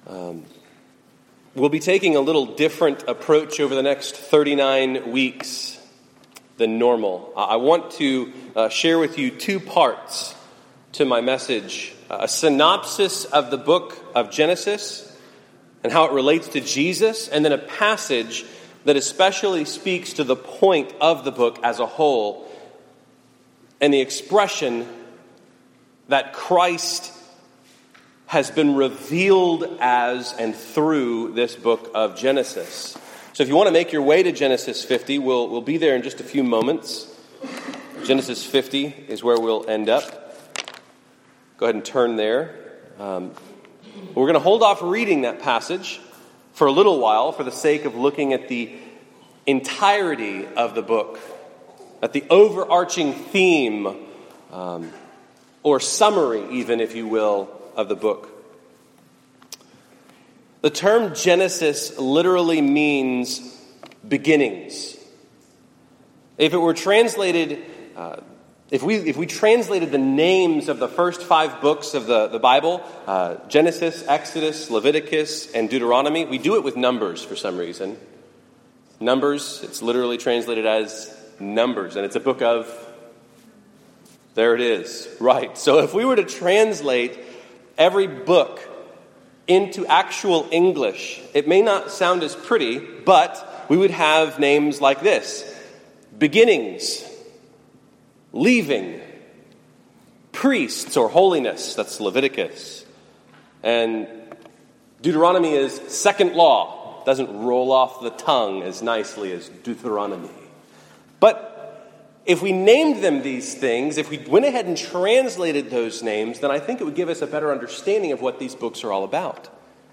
We'll be taking a little different approach over the next 39 weeks than normal. I want to share with you two parts to my message. A synopsis of the book of Genesis and how it relates to Jesus, and then a passage that especially speaks to the point of the book as a whole and the expression that Christ has been revealed as and through this book of Genesis. So if you want to make your way to Genesis 50, we'll be there in just a few moments. Genesis 50 is where we'll end up. Go ahead and turn there. We're going to hold off reading that passage for a little while for the sake of looking at the entirety of the book, at the overarching theme, or summary even, if you will, of the book. The term Genesis literally means beginnings. If it were translated, if we translated the names of the first 5 books of the Bible, Genesis, Exodus, Leviticus, and Deuteronomy, we do it with numbers for some reason. Numbers, it's literally translated as numbers, and it's a book of, there it is, right. So if we were to translate every book into actual English, it may not sound as pretty, but we would have names like this: beginnings, leaving, priests or holiness, that's Leviticus, and Deuteronomy is second law. Doesn't roll off the tongue as nicely as Deuteronomy. But if we named them these things, if we went ahead and translated those names, then I think it would give us a better understanding of what these books are all about.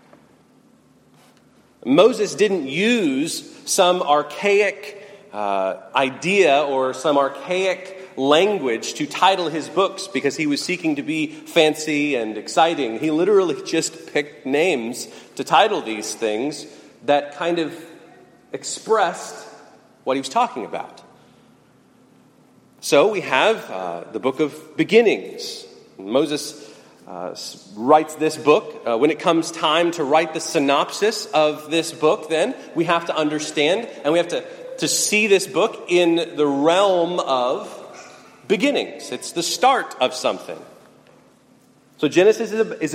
Moses didn't use some archaic idea or some archaic language to title his books because he was seeking to be fancy and exciting. He literally just picked names to title these things that kind of expressed what he was talking about. So we have the book of beginnings. Moses writes this book. When it comes time to write the synopsis of this book, then we have to understand and we have to see this book in the realm of beginnings. It's the start of something. So Genesis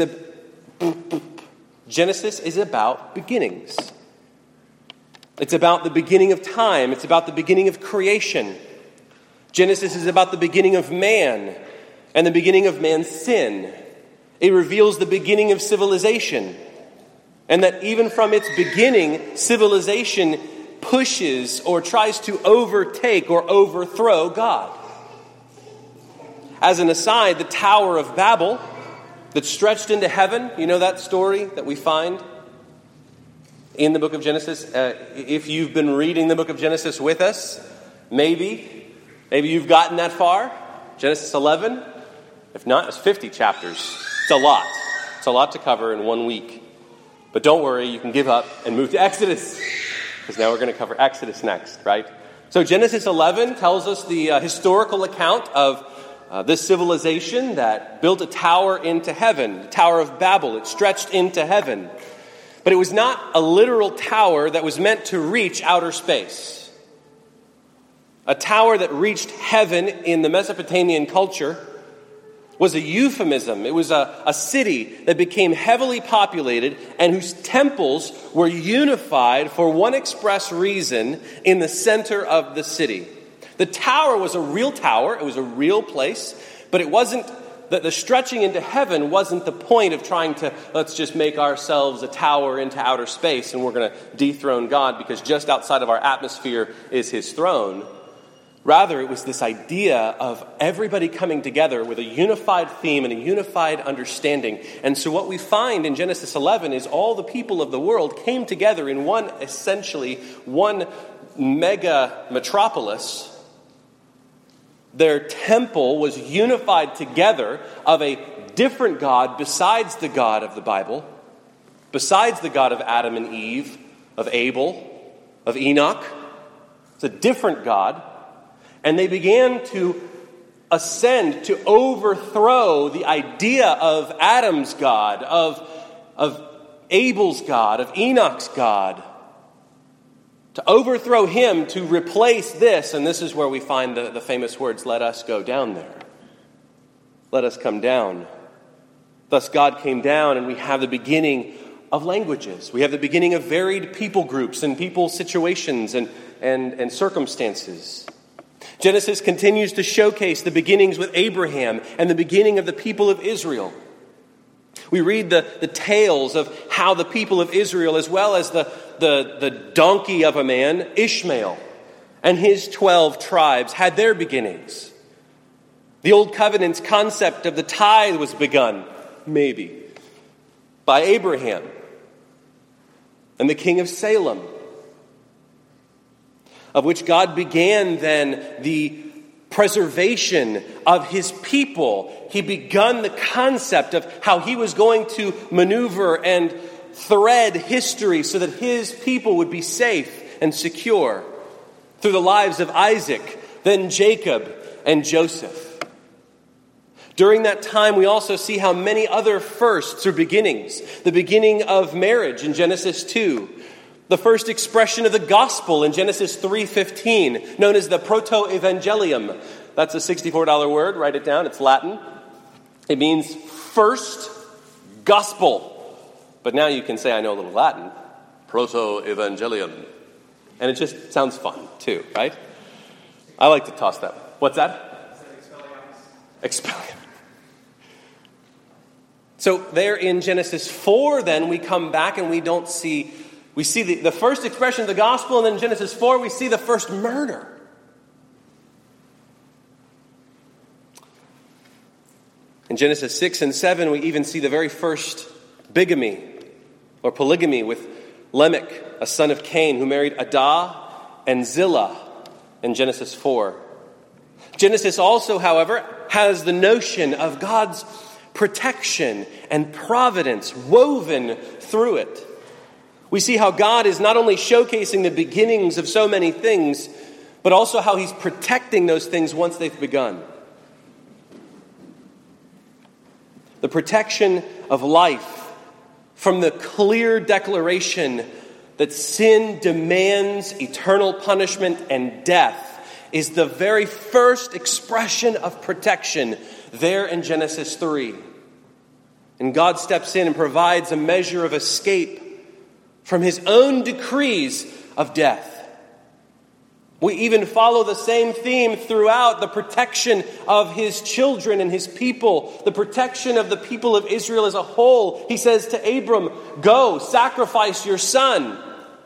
is about beginnings. It's about the beginning of time. It's about the beginning of creation. Genesis is about the beginning of man and the beginning of man's sin. It reveals the beginning of civilization, and that even from its beginning, civilization pushes or tries to overtake or overthrow God. As an aside, the Tower of Babel that stretched into heaven, you know that story that we find in the book of Genesis? If you've been reading the book of Genesis with us, maybe you've gotten that far. Genesis 11. If not, it's 50 chapters. It's a lot. It's a lot to cover in 1 week. But don't worry, you can give up and move to Exodus, because now we're going to cover Exodus next, right? So Genesis 11 tells us the historical account of this civilization that built a tower into heaven, the Tower of Babel. It stretched into heaven. But it was not a literal tower that was meant to reach outer space. A tower that reached heaven in the Mesopotamian culture was a euphemism. It was a city that became heavily populated and whose temples were unified for one express reason in the center of the city. The tower was a real tower. It was a real place, but it wasn't, the stretching into heaven wasn't the point of trying to, let's just make ourselves a tower into outer space and we're going to dethrone God because just outside of our atmosphere is his throne. Rather, it was this idea of everybody coming together with a unified theme and a unified understanding. And so what we find in Genesis 11 is all the people of the world came together in one mega metropolis. Their temple was unified together of a different God besides the God of the Bible, besides the God of Adam and Eve, of Abel, of Enoch. It's a different God. And they began to ascend, to overthrow the idea of Adam's God, of Abel's God, of Enoch's God, to overthrow him, to replace this. And this is where we find the famous words, let us go down there. Let us come down. Thus God came down, and we have the beginning of languages. We have the beginning of varied people groups and people situations and circumstances. Genesis continues to showcase the beginnings with Abraham and the beginning of the people of Israel. We read the tales of how the people of Israel, as well as the donkey of a man, Ishmael, and his 12 tribes had their beginnings. The Old Covenant's concept of the tithe was begun, maybe, by Abraham and the king of Salem, of which God began then the preservation of his people. He begun the concept of how he was going to maneuver and thread history so that his people would be safe and secure through the lives of Isaac, then Jacob, and Joseph. During that time, we also see how many other firsts or beginnings. The beginning of marriage in Genesis 2. The first expression of the gospel in Genesis 3:15, known as the proto-evangelium. That's a $64 word. Write it down. It's Latin. It means first gospel. But now you can say, I know a little Latin. Proto-evangelium. And it just sounds fun, too, right? I like to toss that. What's that? Expelliarmus. So there in Genesis 4, then, we come back and we see the first expression of the gospel, and then in Genesis 4, we see the first murder. In Genesis 6 and 7, we even see the very first bigamy or polygamy with Lamech, a son of Cain, who married Adah and Zillah in Genesis 4. Genesis also, however, has the notion of God's protection and providence woven through it. We see how God is not only showcasing the beginnings of so many things, but also how he's protecting those things once they've begun. The protection of life from the clear declaration that sin demands eternal punishment and death is the very first expression of protection there in Genesis 3. And God steps in and provides a measure of escape from his own decrees of death. We even follow the same theme throughout, the protection of his children and his people, the protection of the people of Israel as a whole. He says to Abram, go, sacrifice your son.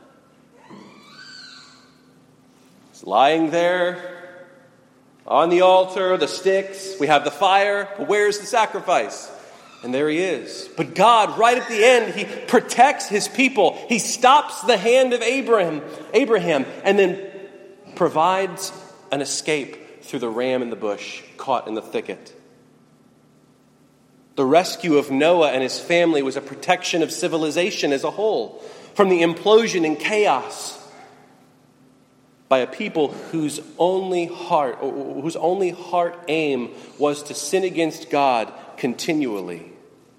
He's lying there on the altar, the sticks, we have the fire, but where's the sacrifice? And there he is. But God, right at the end, he protects his people. He stops the hand of Abraham, and then provides an escape through the ram in the bush, caught in the thicket. The rescue of Noah and his family was a protection of civilization as a whole from the implosion and chaos by a people whose only heart aim was to sin against God continually.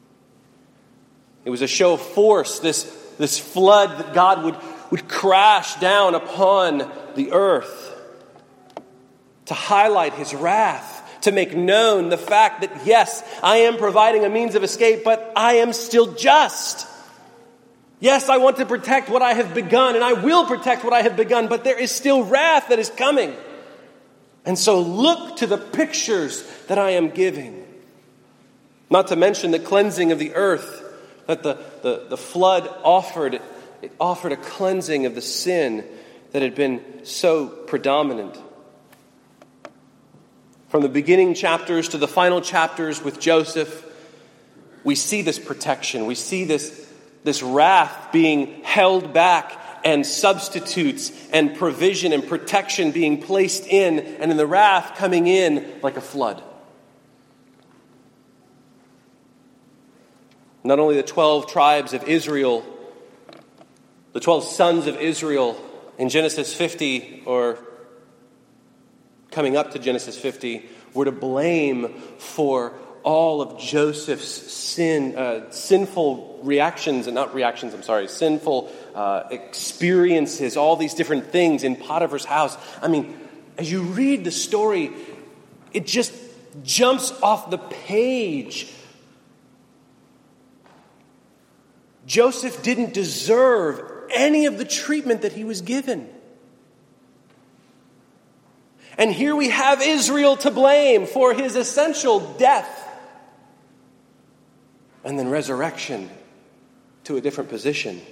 It was a show of force, this flood that God would crash down upon the earth to highlight his wrath, to make known the fact that, yes, I am providing a means of escape, but I am still just. Yes, I want to protect what I have begun, and I will protect what I have begun, but there is still wrath that is coming. And so look to the pictures that I am giving. Not to mention the cleansing of the earth that the flood offered. It offered a cleansing of the sin that had been so predominant. From the beginning chapters to the final chapters with Joseph, we see this protection. We see this wrath being held back, and substitutes and provision and protection being placed in, and in the wrath coming in like a flood. Not only the 12 tribes of Israel, the 12 sons of Israel in Genesis 50, or coming up to Genesis 50, were to blame for all of Joseph's sinful sinful experiences, all these different things in Potiphar's house. I mean, as you read the story, it just jumps off the page. Joseph didn't deserve any of the treatment that he was given. And here we have Israel to blame for his essential death and then resurrection to a different position.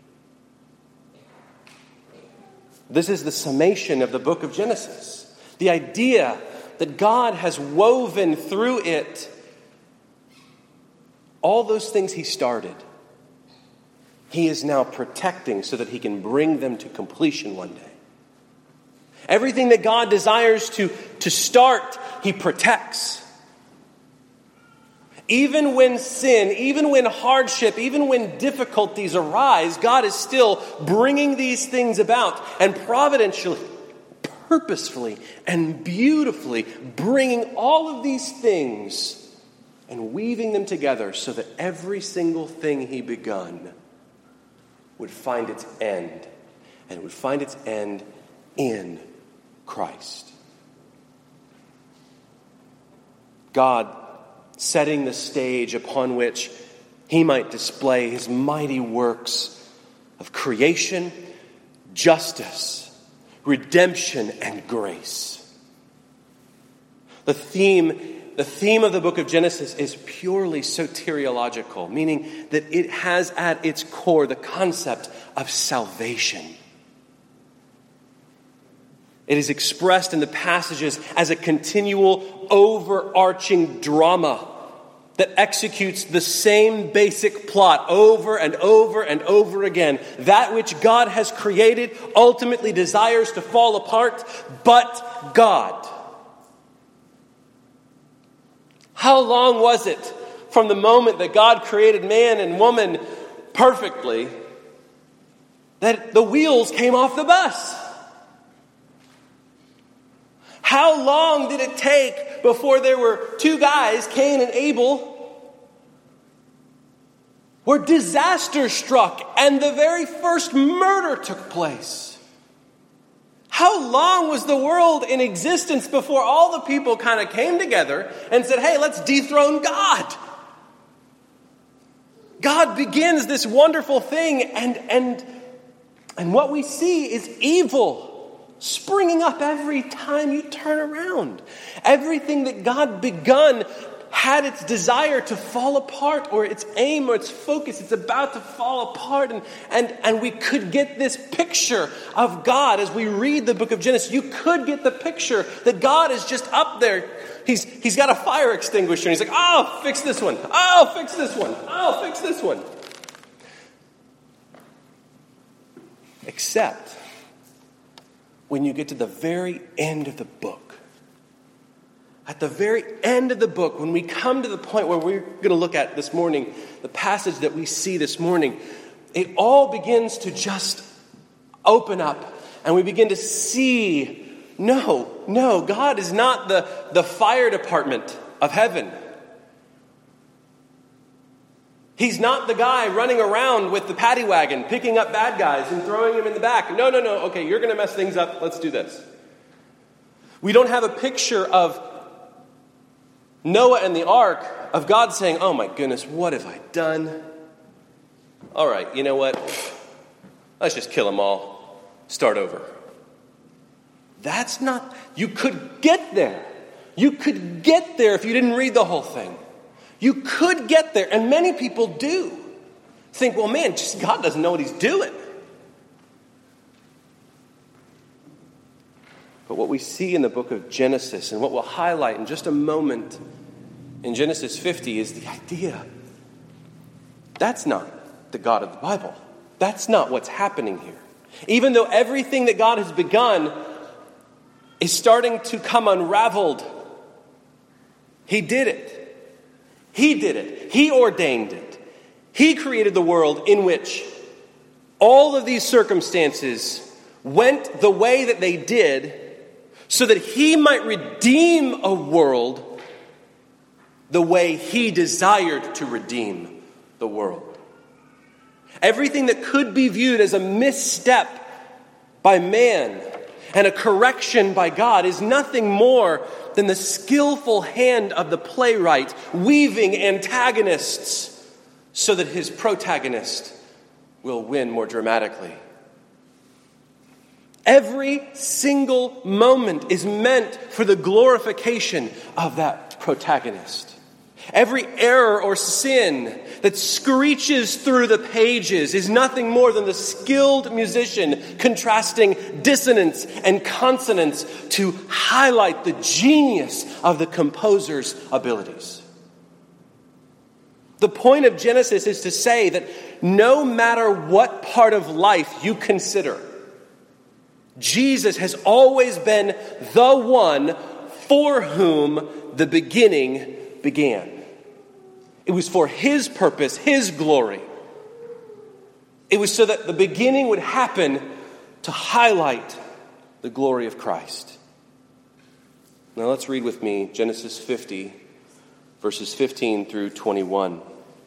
This is the summation of the book of Genesis. The idea that God has woven through it all those things he started. He is now protecting so that he can bring them to completion one day. Everything that God desires to start, he protects. Even when sin, even when hardship, even when difficulties arise, God is still bringing these things about and providentially, purposefully, and beautifully bringing all of these things and weaving them together so that every single thing he begun would find its end, and it would find its end in Christ. God setting the stage upon which he might display his mighty works of creation, justice, redemption, and grace. The theme of the book of Genesis is purely soteriological, meaning that it has at its core the concept of salvation. It is expressed in the passages as a continual overarching drama that executes the same basic plot over and over and over again. That which God has created ultimately desires to fall apart, but God. How long was it from the moment that God created man and woman perfectly that the wheels came off the bus? How long did it take before there were two guys, Cain and Abel, where disaster struck and the very first murder took place? How long was the world in existence before all the people kind of came together and said, hey, let's dethrone God? God begins this wonderful thing, and what we see is evil springing up every time you turn around. Everything that God begun had its desire to fall apart, or its aim or its focus. It's about to fall apart. And we could get this picture of God as we read the book of Genesis. You could get the picture that God is just up there. He's got a fire extinguisher. And he's like, oh, fix this one. Oh, fix this one. Oh, fix this one. Except when you get to the very end of the book. At the very end of the book, when we come to the point where we're going to look at this morning, the passage that we see this morning, it all begins to just open up. And we begin to see, no, God is not the fire department of heaven. He's not the guy running around with the paddy wagon, picking up bad guys and throwing them in the back. No. Okay, you're going to mess things up. Let's do this. We don't have a picture of Noah and the ark, of God saying, oh my goodness, what have I done? All right, you know what? Let's just kill them all. Start over. That's not, you could get there. You could get there if you didn't read the whole thing. You could get there, and many people do. Think, well, man, just God doesn't know what he's doing. But what we see in the book of Genesis, and what we'll highlight in just a moment in Genesis 50, is the idea that's not the God of the Bible. That's not what's happening here. Even though everything that God has begun is starting to come unraveled, he did it. He did it. He ordained it. He created the world in which all of these circumstances went the way that they did so that he might redeem a world the way he desired to redeem the world. Everything that could be viewed as a misstep by man and a correction by God is nothing more than the skillful hand of the playwright weaving antagonists so that his protagonist will win more dramatically. Every single moment is meant for the glorification of that protagonist. Every error or sin that screeches through the pages is nothing more than the skilled musician contrasting dissonance and consonance to highlight the genius of the composer's abilities. The point of Genesis is to say that no matter what part of life you consider, Jesus has always been the one for whom the beginning began. It was for his purpose, his glory. It was so that the beginning would happen to highlight the glory of Christ. Now let's read with me Genesis 50, verses 15 through 21.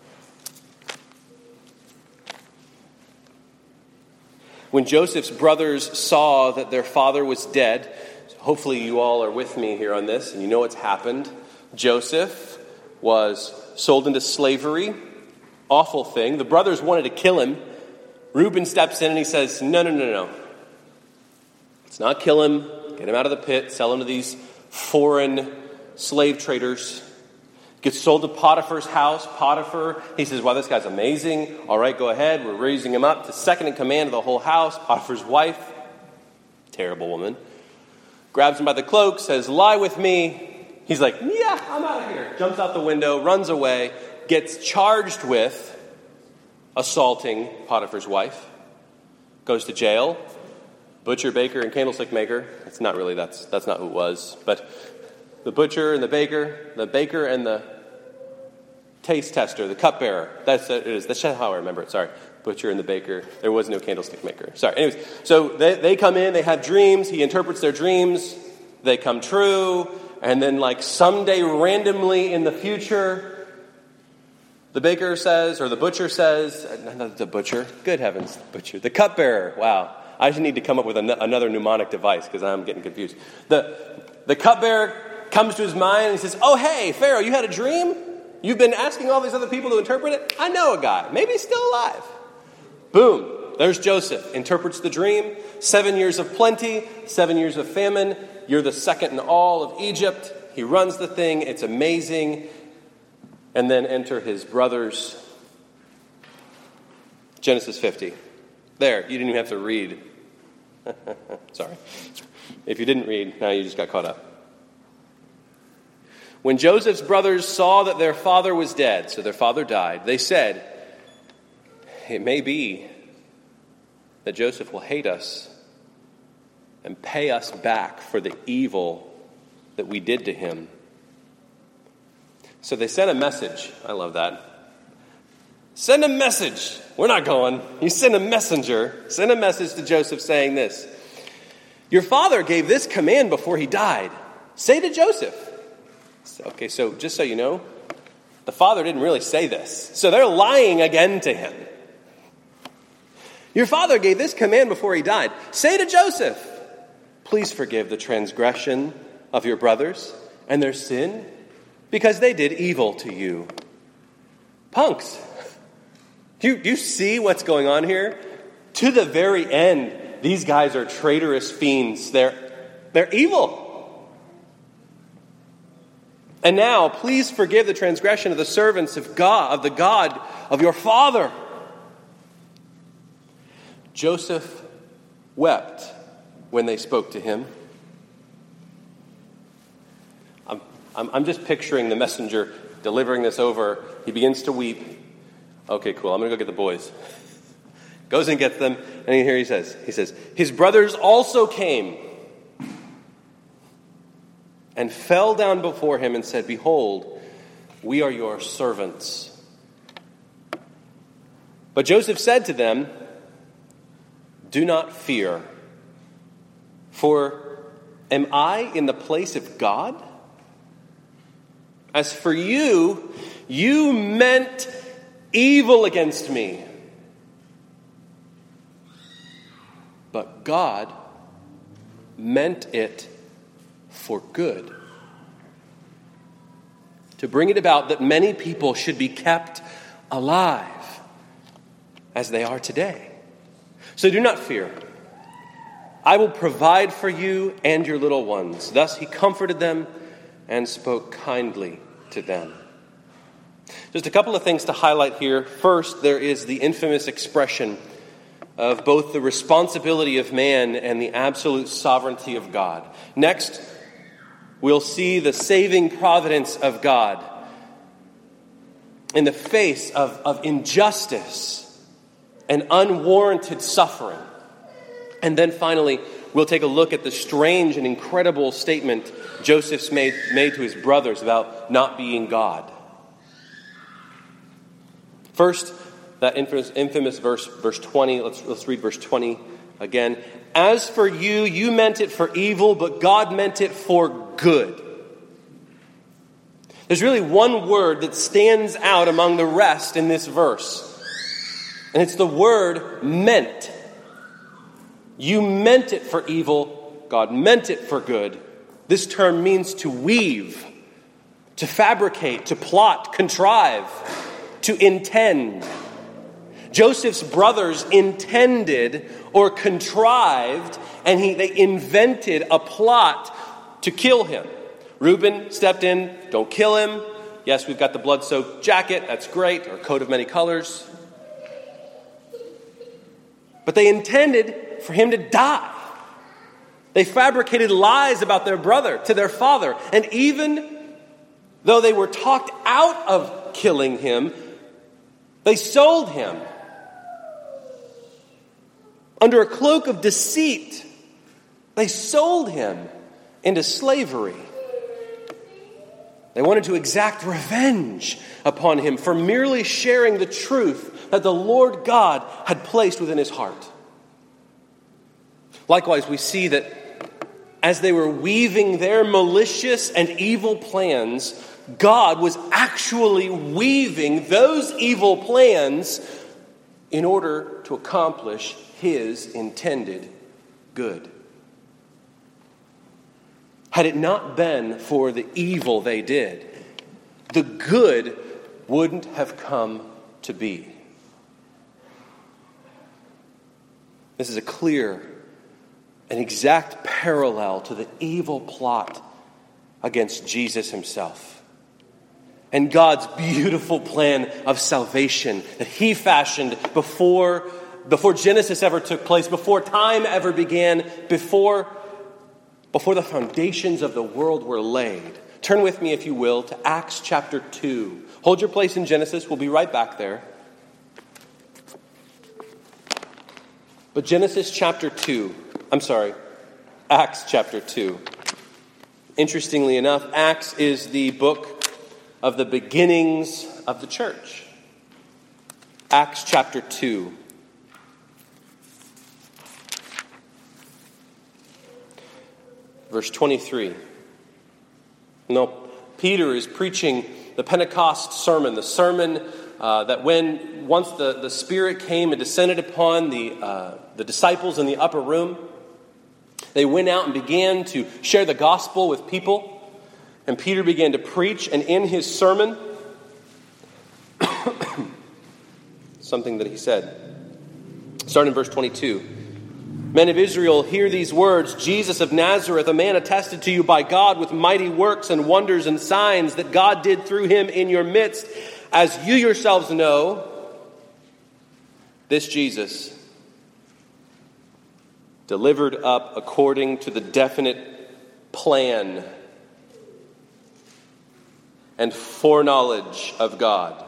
When Joseph's brothers saw that their father was dead, hopefully you all are with me here on this, and you know what's happened. Joseph was sold into slavery. Awful thing. The brothers wanted to kill him. Reuben steps in and he says, No. Let's not kill him. Get him out of the pit. Sell him to these foreign slave traders. Gets sold to Potiphar's house. Potiphar, he says, wow, this guy's amazing. All right, go ahead. We're raising him up to second in command of the whole house. Potiphar's wife, terrible woman, grabs him by the cloak, says, lie with me. He's like, yeah, I'm out of here. Jumps out the window, runs away, gets charged with assaulting Potiphar's wife, goes to jail. Butcher, baker, and candlestick maker. It's not really, that's not who it was. But the butcher and the baker and the taste tester, the cupbearer. That's it is. That's how I remember it. Sorry. Butcher and the baker. There was no candlestick maker. Sorry. Anyways, so they come in, they have dreams. He interprets their dreams. They come true. And then like someday randomly in the future, the baker says, or the butcher says, not the butcher, good heavens, the butcher, the cupbearer, wow. I just need to come up with another mnemonic device because I'm getting confused. The cupbearer comes to his mind and he says, oh, hey, Pharaoh, you had a dream? You've been asking all these other people to interpret it? I know a guy. Maybe he's still alive. Boom. There's Joseph. Interprets the dream. 7 years of plenty, 7 years of famine. You're the second in all of Egypt. He runs the thing. It's amazing. And then enter his brothers. Genesis 50. There. You didn't even have to read. Sorry. If you didn't read, now you just got caught up. When Joseph's brothers saw that their father was dead, so their father died, they said, it may be that Joseph will hate us and pay us back for the evil that we did to him. So they sent a message. I love that. Send a message. We're not going. You send a messenger. Send a message to Joseph saying this. Your father gave this command before he died. Say to Joseph. Okay, so just so you know, the father didn't really say this. So they're lying again to him. Your father gave this command before he died. Say to Joseph, please forgive the transgression of your brothers and their sin because they did evil to you. Punks. Do you see what's going on here? To the very end, these guys are traitorous fiends. They're evil. And now, please forgive the transgression of the servants of God, of the God of your father. Joseph wept when they spoke to him. I'm just picturing the messenger delivering this over. He begins to weep. Okay, cool. I'm going to go get the boys. Goes and gets them. And here he says, his brothers also came and fell down before him and said, behold, we are your servants. But Joseph said to them, do not fear, for am I in the place of God? As for you, you meant evil against me. But God meant it for good, to bring it about that many people should be kept alive as they are today. So do not fear. I will provide for you and your little ones. Thus he comforted them and spoke kindly to them. Just a couple of things to highlight here. First, there is the infamous expression of both the responsibility of man and the absolute sovereignty of God. Next, we'll see the saving providence of God in the face of injustice and unwarranted suffering. And then finally, we'll take a look at the strange and incredible statement Joseph's made to his brothers about not being God. First, that infamous verse 20. Let's read verse 20 again. As for you, you meant it for evil, but God meant it for good. There's really one word that stands out among the rest in this verse. And it's the word meant. You meant it for evil, God meant it for good. This term means to weave, to fabricate, to plot, contrive, to intend. Joseph's brothers intended or contrived, and they invented a plot to kill him. Reuben stepped in, don't kill him. Yes, we've got the blood-soaked jacket, that's great, or coat of many colors. But they intended for him to die. They fabricated lies about their brother to their father. And even though they were talked out of killing him, they sold him under a cloak of deceit. They sold him into slavery. They wanted to exact revenge upon him for merely sharing the truth that the Lord God had placed within his heart. Likewise, we see that as they were weaving their malicious and evil plans, God was actually weaving those evil plans in order to accomplish his intended good. Had it not been for the evil they did, the good wouldn't have come to be. This is a clear and exact parallel to the evil plot against Jesus himself and God's beautiful plan of salvation that he fashioned before Genesis ever took place, before time ever began, before the foundations of the world were laid. Turn with me, if you will, to Acts chapter 2. Hold your place in Genesis. We'll be right back there. But Acts chapter 2. Interestingly enough, Acts is the book of the beginnings of the church. Acts chapter 2. Verse 23. Peter is preaching the Pentecost sermon, the sermon that once the Spirit came and descended upon the disciples in the upper room, they went out and began to share the gospel with people. And Peter began to preach, and in his sermon, something that he said, starting in verse 22. Men of Israel, hear these words. Jesus of Nazareth, a man attested to you by God with mighty works and wonders and signs that God did through him in your midst. As you yourselves know, this Jesus, delivered up according to the definite plan and foreknowledge of God,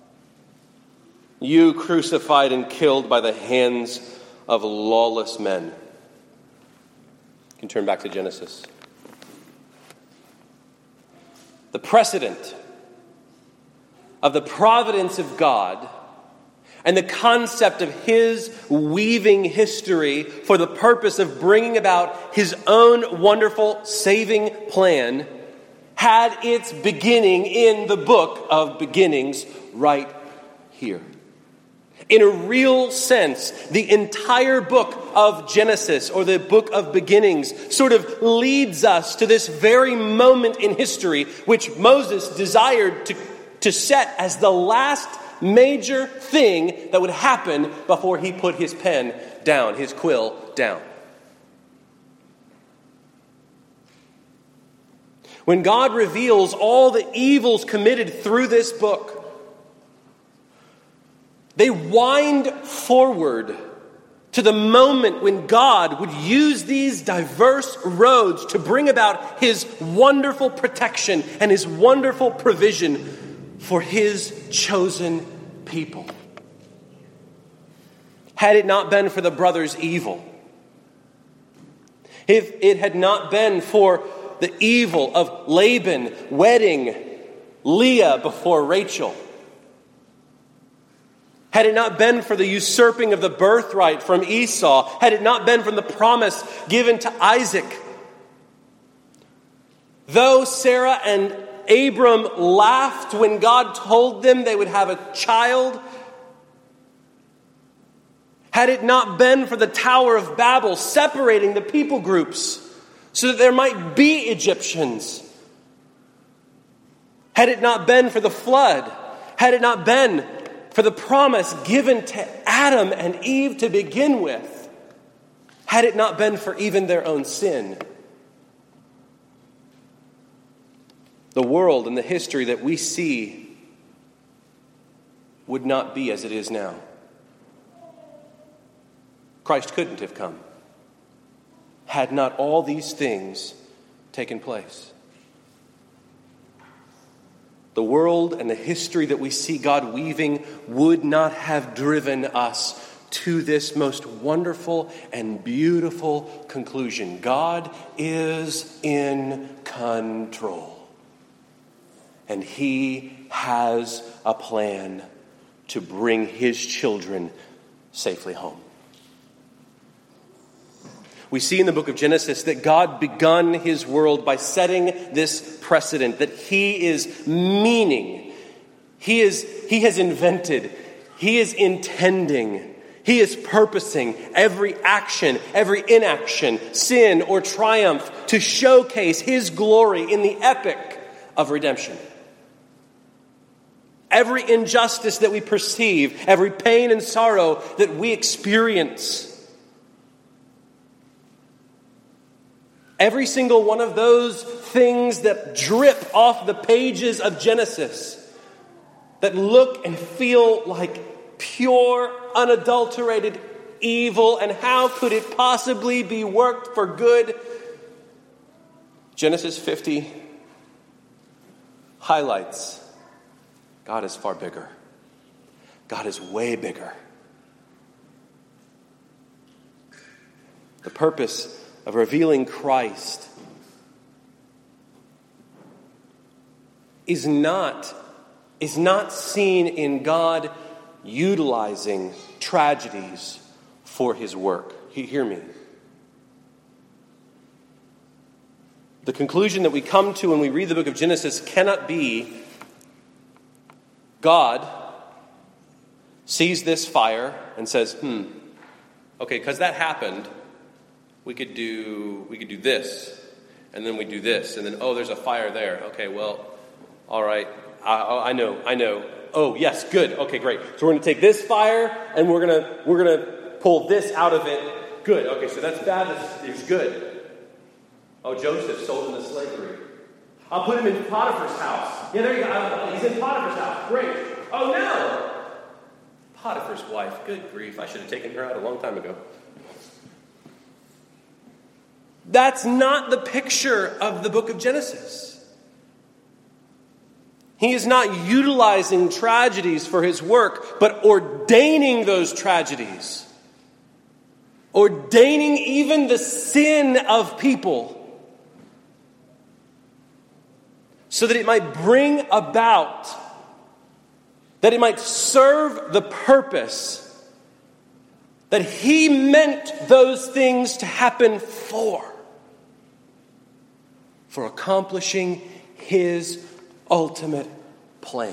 you crucified and killed by the hands of lawless men. You can turn back to Genesis. The precedent of the providence of God and the concept of his weaving history for the purpose of bringing about his own wonderful saving plan had its beginning in the book of beginnings right here. In a real sense, the entire book of Genesis, or the book of beginnings, sort of leads us to this very moment in history which Moses desired to set as the last major thing that would happen before he put his pen down, his quill down. When God reveals all the evils committed through this book, they wind forward to the moment when God would use these diverse roads to bring about his wonderful protection and his wonderful provision for his chosen people. Had it not been for the brothers' evil, if it had not been for the evil of Laban wedding Leah before Rachel, had it not been for the usurping of the birthright from Esau, had it not been from the promise given to Isaac, though Sarah and Abram laughed when God told them they would have a child, had it not been for the Tower of Babel separating the people groups so that there might be Egyptians, had it not been for the flood, had it not been for the promise given to Adam and Eve to begin with, had it not been for even their own sin, the world and the history that we see would not be as it is now. Christ couldn't have come had not all these things taken place. The world and the history that we see God weaving would not have driven us to this most wonderful and beautiful conclusion. God is in control. And he has a plan to bring his children safely home. We see in the book of Genesis that God begun his world by setting this precedent that he is meaning, he has invented, he is intending, he is purposing every action, every inaction, sin or triumph to showcase his glory in the epic of redemption. Every injustice that we perceive, every pain and sorrow that we experience, every single one of those things that drip off the pages of Genesis, that look and feel like pure, unadulterated evil, and how could it possibly be worked for good? Genesis 50 highlights God is far bigger. God is way bigger. The purpose of revealing Christ is not seen in God utilizing tragedies for his work. Hear me. The conclusion that we come to when we read the book of Genesis cannot be God sees this fire and says, okay, because that happened, we could do this, and then we do this, and then, oh, there's a fire there. Okay, well, all right, I know. Oh, yes, good. Okay, great. So we're going to take this fire, and we're gonna pull this out of it. Good. Okay, so that's bad. It's good. Oh, Joseph sold into slavery. I'll put him in Potiphar's house. Yeah, there you go. He's in Potiphar's house. Great. Oh, no. Potiphar's wife. Good grief. I should have taken her out a long time ago. That's not the picture of the book of Genesis. He is not utilizing tragedies for his work, but ordaining those tragedies. Ordaining even the sin of people, so that it might bring about, that it might serve the purpose that he meant those things to happen for accomplishing his ultimate plan.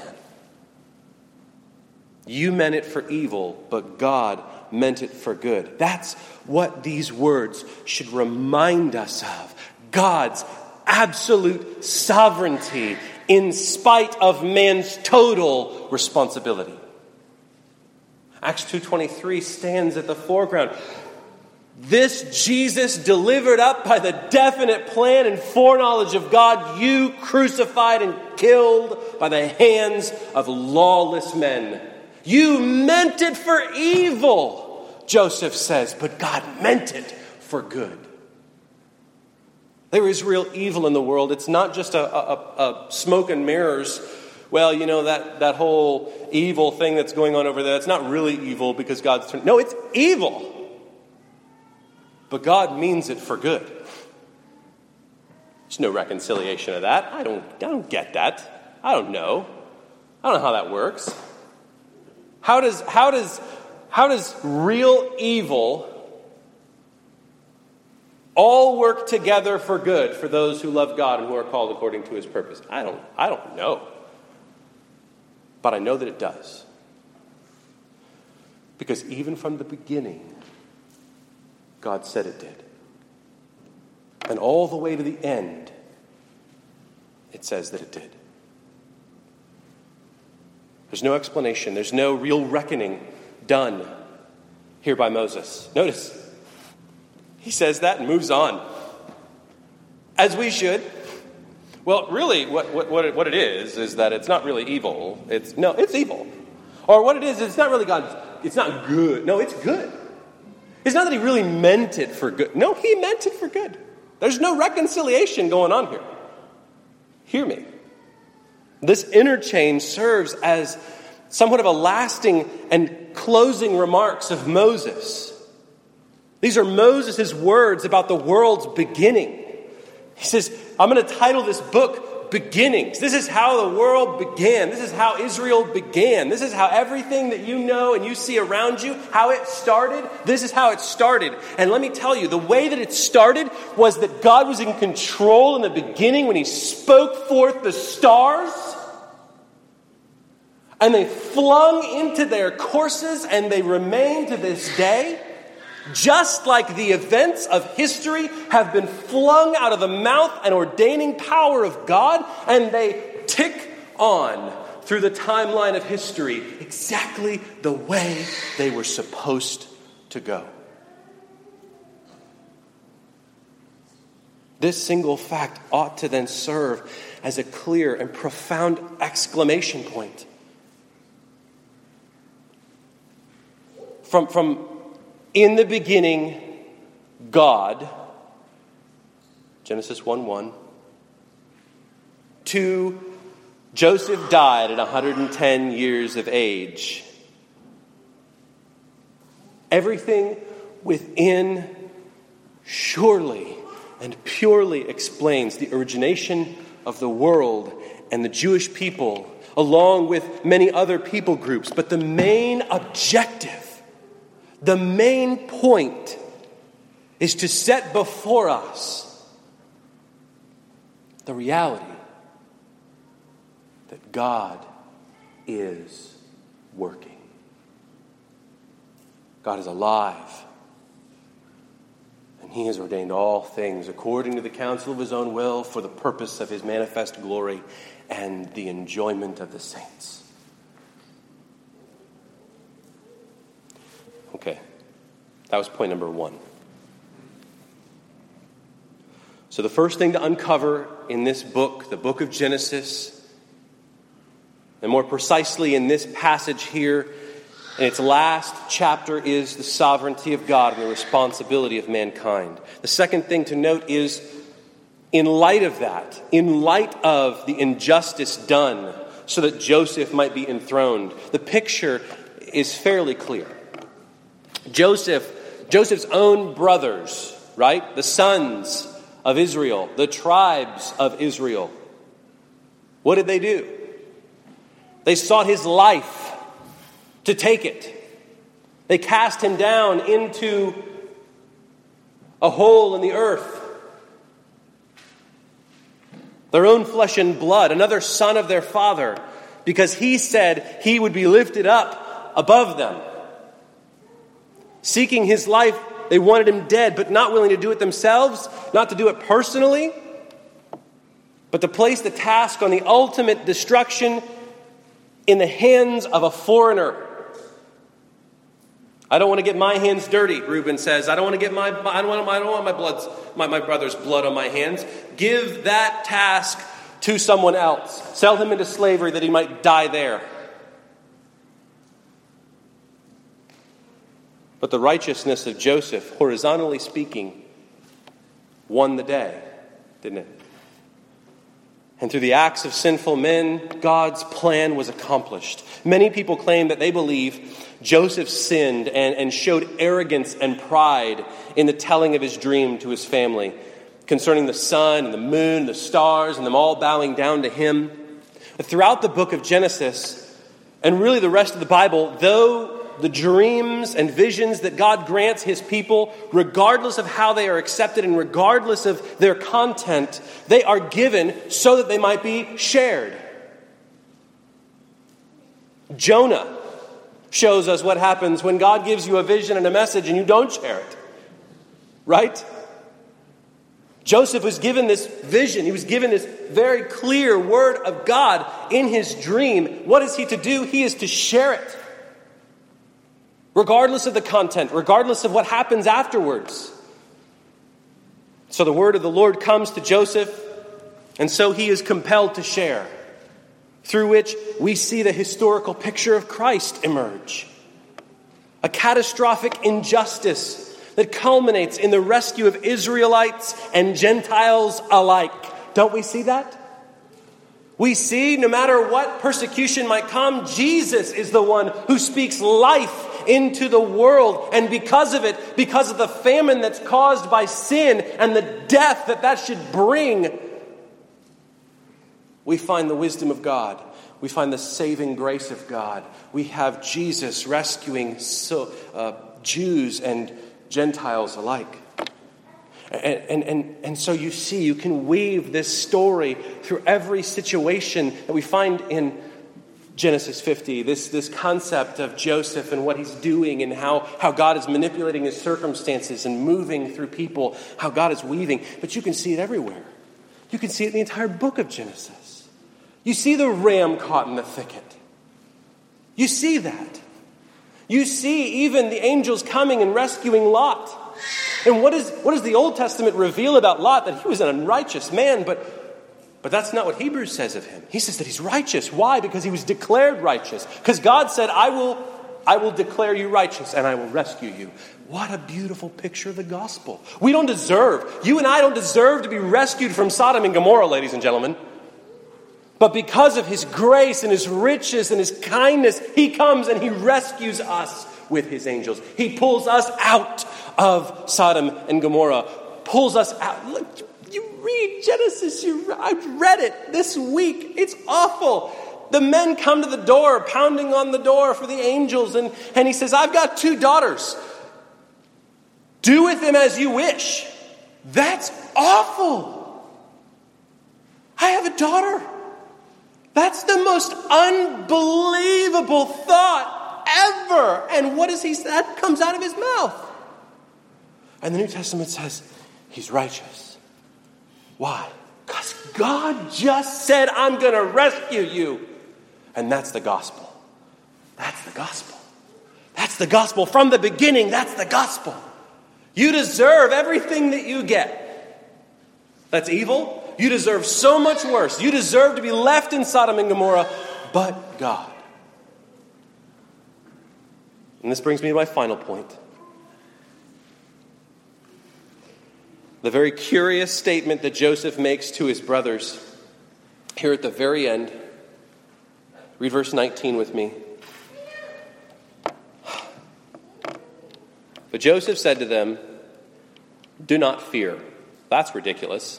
You meant it for evil, but God meant it for good. That's what these words should remind us of. God's absolute sovereignty in spite of man's total responsibility. Acts 2:23 stands at the foreground. This Jesus, delivered up by the definite plan and foreknowledge of God, you crucified and killed by the hands of lawless men. You meant it for evil, Joseph says, but God meant it for good. There is real evil in the world. It's not just a smoke and mirrors. Well, you know, that whole evil thing that's going on over there, it's not really evil because God's turned. No, it's evil. But God means it for good. There's no reconciliation of that. I don't get that. I don't know how that works. How does real evil all work together for good for those who love God and who are called according to his purpose? I don't know. But I know that it does. Because even from the beginning, God said it did. And all the way to the end, it says that it did. There's no explanation. There's no real reckoning done here by Moses. Notice, he says that and moves on. As we should. Well, really, what it is that it's not really evil. It's evil. Or what it is, it's not really God. It's not good. No, it's good. It's not that he really meant it for good. No, he meant it for good. There's no reconciliation going on here. Hear me. This interchange serves as somewhat of a lasting and closing remarks of Moses. These are Moses' words about the world's beginning. He says, I'm going to title this book Beginnings. This is how the world began. This is how Israel began. This is how everything that you know and you see around you, how it started. This is how it started. And let me tell you, the way that it started was that God was in control in the beginning when he spoke forth the stars. And they flung into their courses and they remain to this day. Just like the events of history have been flung out of the mouth and ordaining power of God, and they tick on through the timeline of history exactly the way they were supposed to go. This single fact ought to then serve as a clear and profound exclamation point. From in the beginning, God, Genesis 1:1, to Joseph died at 110 years of age. Everything within surely and purely explains the origination of the world and the Jewish people, along with many other people groups. But the main objective, the main point, is to set before us the reality that God is working. God is alive, and he has ordained all things according to the counsel of his own will for the purpose of his manifest glory and the enjoyment of the saints. Okay, that was point number 1. So the first thing to uncover in this book, the book of Genesis, and more precisely in this passage here, in its last chapter, is the sovereignty of God and the responsibility of mankind. The second thing to note is, in light of that, in light of the injustice done so that Joseph might be enthroned, the picture is fairly clear. Joseph's own brothers, right? The sons of Israel, the tribes of Israel. What did they do? They sought his life to take it. They cast him down into a hole in the earth. their own flesh and blood, another son of their father, because he said he would be lifted up above them. Seeking his life, they wanted him dead, but not willing to do it themselves, not to do it personally, but to place the task on the ultimate destruction in the hands of a foreigner. I don't want to get my hands dirty, Reuben says. I don't want my brother's blood on my hands. Give that task to someone else. Sell him into slavery that he might die there. But the righteousness of Joseph, horizontally speaking, won the day, didn't it? And through the acts of sinful men, God's plan was accomplished. Many people claim that they believe Joseph sinned and showed arrogance and pride in the telling of his dream to his family concerning the sun and the moon and the stars and them all bowing down to him. Throughout the book of Genesis, and really the rest of the Bible, though the dreams and visions that God grants his people, regardless of how they are accepted and regardless of their content, they are given so that they might be shared. Jonah shows us what happens when God gives you a vision and a message and you don't share it. Right? Joseph was given this vision. He was given this very clear word of God in his dream. What is he to do? He is to share it. Regardless of the content, regardless of what happens afterwards. So the word of the Lord comes to Joseph, and so he is compelled to share, through which we see the historical picture of Christ emerge. A catastrophic injustice that culminates in the rescue of Israelites and Gentiles alike. Don't we see that? We see, no matter what persecution might come, Jesus is the one who speaks life into the world. And because of it, because of the famine that's caused by sin and the death that should bring, we find the wisdom of God. We find the saving grace of God. We have Jesus rescuing Jews and Gentiles alike. And so you see, you can weave this story through every situation that we find in Genesis 50, this concept of Joseph and what he's doing and how God is manipulating his circumstances and moving through people, how God is weaving. But you can see it everywhere. You can see it in the entire book of Genesis. You see the ram caught in the thicket. You see that. You see even the angels coming and rescuing Lot. And what does the Old Testament reveal about Lot? That he was an unrighteous man, but that's not what Hebrews says of him. He says that he's righteous. Why? Because he was declared righteous. Because God said, I will declare you righteous and I will rescue you. What a beautiful picture of the gospel. You and I don't deserve to be rescued from Sodom and Gomorrah, ladies and gentlemen. But because of his grace and his riches and his kindness, he comes and he rescues us with his angels. He pulls us out of Sodom and Gomorrah. Pulls us out. Look, you read Genesis. I've read it this week. It's awful. The men come to the door, pounding on the door for the angels. And he says, I've got 2 daughters. Do with them as you wish. That's awful. I have a daughter. That's the most unbelievable thought ever. And what does he say? That comes out of his mouth. And the New Testament says he's righteous. Why? Because God just said, I'm going to rescue you. And that's the gospel. That's the gospel. That's the gospel. From the beginning, that's the gospel. You deserve everything that you get. That's evil. You deserve so much worse. You deserve to be left in Sodom and Gomorrah, but God. And this brings me to my final point. The very curious statement that Joseph makes to his brothers here at the very end. Read verse 19 with me. But Joseph said to them, do not fear. That's ridiculous.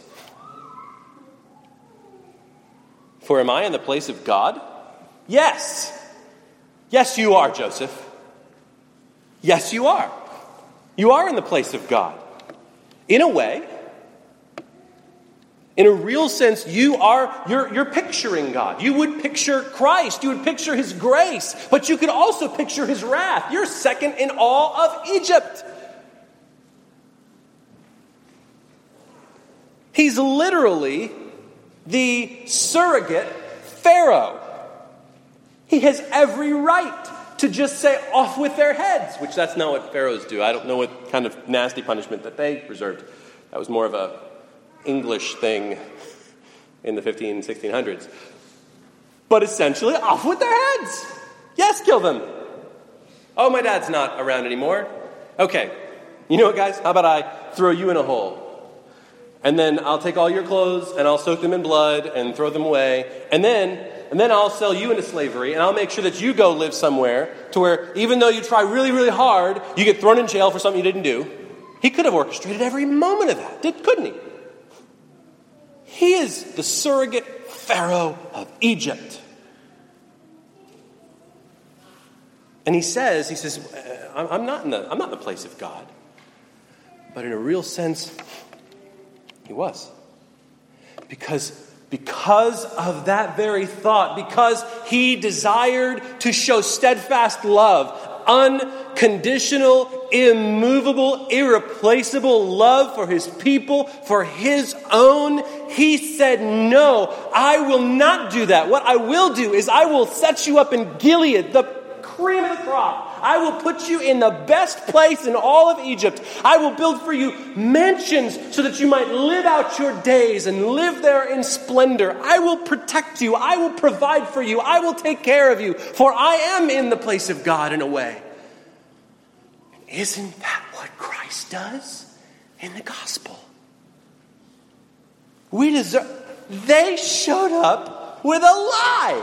For am I in the place of God? Yes. Yes, you are, Joseph. Yes, you are. You are in the place of God. In a way. In a real sense, you're picturing God. You would picture Christ. You would picture his grace. But you could also picture his wrath. You're second in all of Egypt. He's literally the surrogate Pharaoh. He has every right to just say, off with their heads, which that's not what pharaohs do. I don't know what kind of nasty punishment that they reserved. That was more of a English thing in the 1600s. But essentially, off with their heads. Yes, kill them. Oh, my dad's not around anymore. Okay, you know what, guys? How about I throw you in a hole? And then I'll take all your clothes and I'll soak them in blood and throw them away. And then I'll sell you into slavery, and I'll make sure that you go live somewhere to where even though you try really, really hard, you get thrown in jail for something you didn't do. He could have orchestrated every moment of that, couldn't he? He is the surrogate Pharaoh of Egypt. And he says, I'm not in the place of God. But in a real sense, he was. Because of that very thought, because he desired to show steadfast love, unconditional, immovable, irreplaceable love for his people, for his own, he said, no, I will not do that. What I will do is I will set you up in Gilead, the cream of the crop. I will put you in the best place in all of Egypt. I will build for you mansions so that you might live out your days and live there in splendor. I will protect you. I will provide for you. I will take care of you. For I am in the place of God in a way. Isn't that what Christ does in the gospel? They showed up with a lie.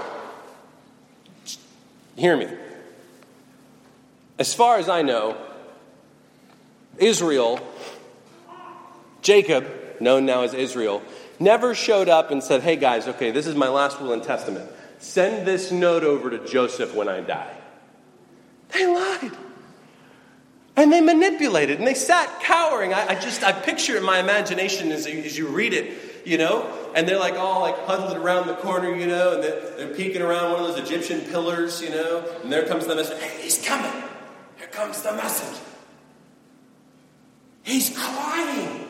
Hear me. As far as I know, Israel, Jacob, known now as Israel, never showed up and said, hey guys, okay, this is my last will and testament. Send this note over to Joseph when I die. They lied. And they manipulated, and they sat cowering. I picture it in my imagination as you read it, you know, and they're like all like huddled around the corner, you know, and they're peeking around one of those Egyptian pillars, you know, and there comes the message, hey, he's coming. Here comes the message. He's crying.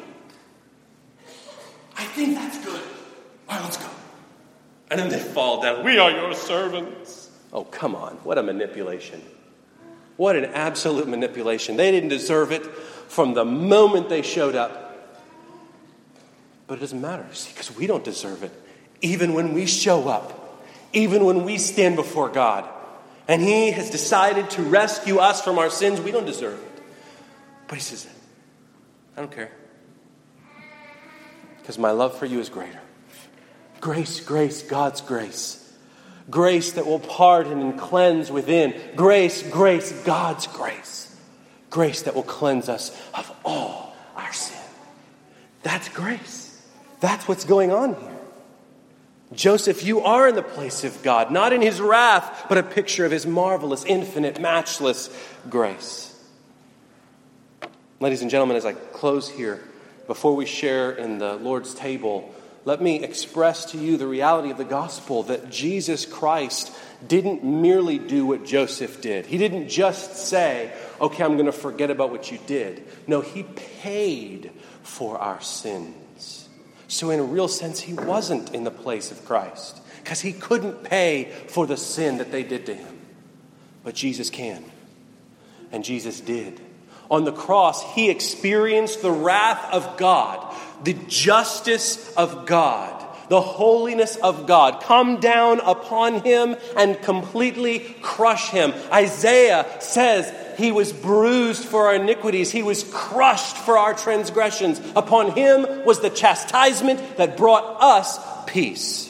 I think that's good. All right, let's go. And then they fall down. We are your servants. Oh, come on. What a manipulation. What an absolute manipulation. They didn't deserve it from the moment they showed up. But it doesn't matter, see, because we don't deserve it. Even when we show up, even when we stand before God, and he has decided to rescue us from our sins, we don't deserve it. But he says, I don't care. Because my love for you is greater. Grace, grace, God's grace. Grace that will pardon and cleanse within. Grace, grace, God's grace. Grace that will cleanse us of all our sin. That's grace. That's what's going on here. Joseph, you are in the place of God, not in his wrath, but a picture of his marvelous, infinite, matchless grace. Ladies and gentlemen, as I close here, before we share in the Lord's table, let me express to you the reality of the gospel that Jesus Christ didn't merely do what Joseph did. He didn't just say, okay, I'm going to forget about what you did. No, he paid for our sins. So in a real sense, he wasn't in the place of Christ because he couldn't pay for the sin that they did to him. But Jesus can. And Jesus did. On the cross, he experienced the wrath of God, the justice of God, the holiness of God come down upon him and completely crush him. Isaiah says he was bruised for our iniquities. He was crushed for our transgressions. Upon him was the chastisement that brought us peace.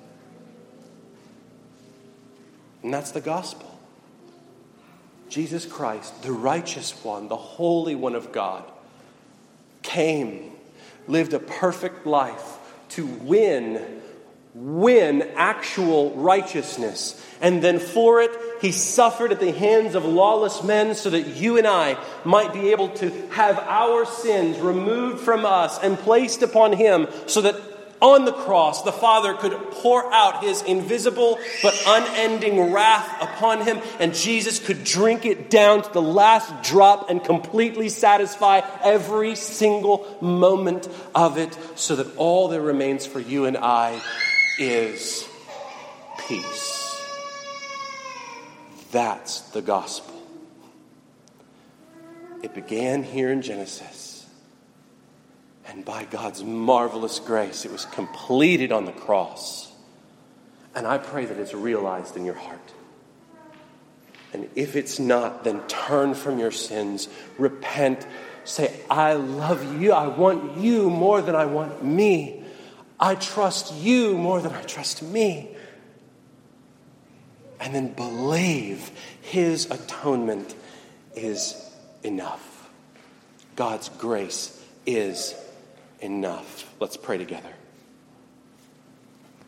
And that's the gospel. Jesus Christ, the righteous one, the holy one of God, came, lived a perfect life to win actual righteousness. And then for it, he suffered at the hands of lawless men so that you and I might be able to have our sins removed from us and placed upon him so that on the cross, the Father could pour out his invisible but unending wrath upon him, and Jesus could drink it down to the last drop and completely satisfy every single moment of it, so that all that remains for you and I is peace. That's the gospel. It began here in Genesis, and by God's marvelous grace, it was completed on the cross. And I pray that it's realized in your heart. And if it's not, then turn from your sins, repent, say, I love you, I want you more than I want me. I trust you more than I trust me. And then believe his atonement is enough. God's grace is enough. Let's pray together.